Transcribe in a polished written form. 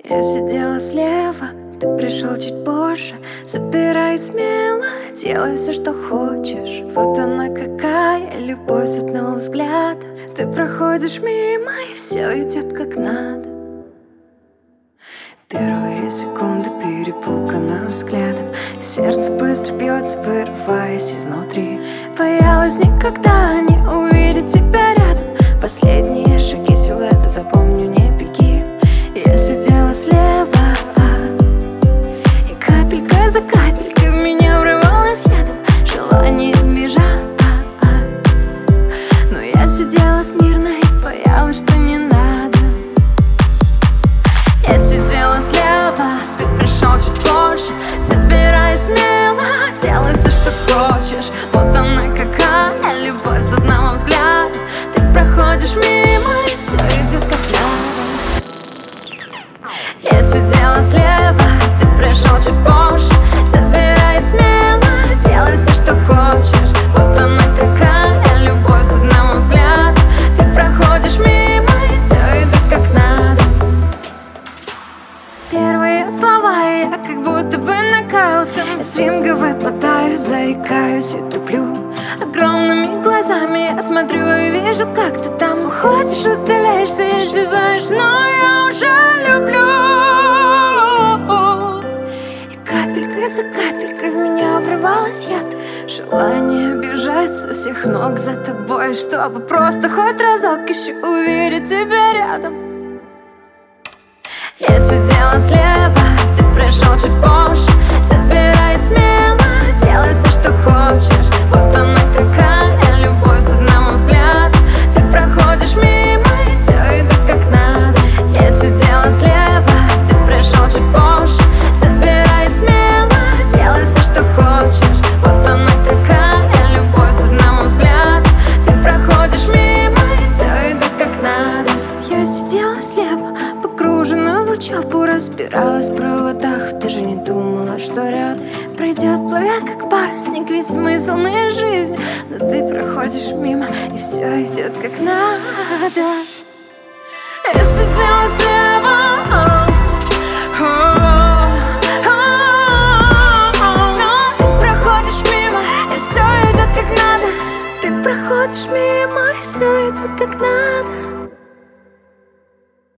Я сидела слева, ты пришел чуть позже. Забирай смело, делай все, что хочешь. Вот она какая любовь с одного взгляда. Ты проходишь мимо, и все идет как надо. Первые секунды перепугано взглядом, и сердце быстро бьется, вырываясь изнутри. Боялась никогда не увидеть тебя рядом. Последние шаги силуэта запомню, не беги. Я сидела слева, и капелька за капелькой в меня врывалась ядом. Желание бежать, но я сидела смирно и боялась, что не надо. Я сидела слева, ты пришел чуть позже. Забирай смело, делай все, что хочешь. Вот она какая любовь с одного взгляда. Ты проходишь мимо, и все идет как надо. Я сидела слева, ты пришел чуть позже. Забирай смело, делай все, что хочешь. Вот она какая любовь с одного взгляда. Ты проходишь мимо, и все идет как надо. Первые слова я как будто бы нокаутом. Я с ринга выпадаю, заикаюсь и туплю. Огромными глазами я смотрю и вижу, как ты там уходишь, удаляешься, исчезаешь, но я уже люблю. И капелька за капелькой в меня врывалась яд. Желание бежать со всех ног за тобой, чтобы просто хоть разок еще увидеть тебя рядом. Я сидела слева, ты пришел чуть позже. Забирай смело, делай все, что хочешь. Вот она какая любовь с одного взгляда. Ты проходишь мимо, и все идет как надо. Я сидела слева, ты пришел чуть позже. Забирай смело, делай все, что хочешь. Вот она какая любовь с одного взгляда. Ты проходишь мимо, и все идет как надо. Я сидела слева, погружена в учебу, разбиралась в проводах. Даже не думала, что ряд пройдет, плывя как парусник, весь смысл моей жизни. Но ты проходишь мимо, и все идет как надо.